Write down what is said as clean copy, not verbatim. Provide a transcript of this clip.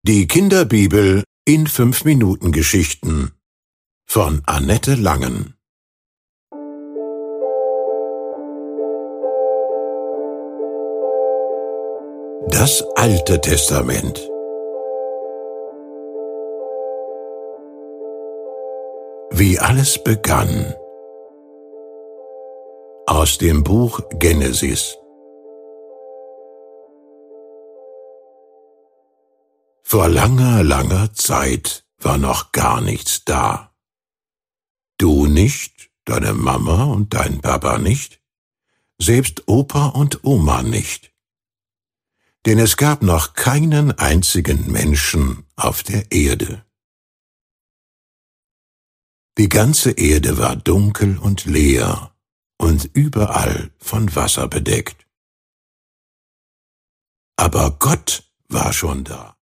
Die Kinderbibel in 5 Minuten Geschichten von Annette Langen. Das Alte Testament. Wie alles begann. Aus dem Buch Genesis. Vor langer, langer Zeit war noch gar nichts da. Du nicht, deine Mama und dein Papa nicht, selbst Opa und Oma nicht. Denn es gab noch keinen einzigen Menschen auf der Erde. Die ganze Erde war dunkel und leer und überall von Wasser bedeckt. Aber Gott war schon da.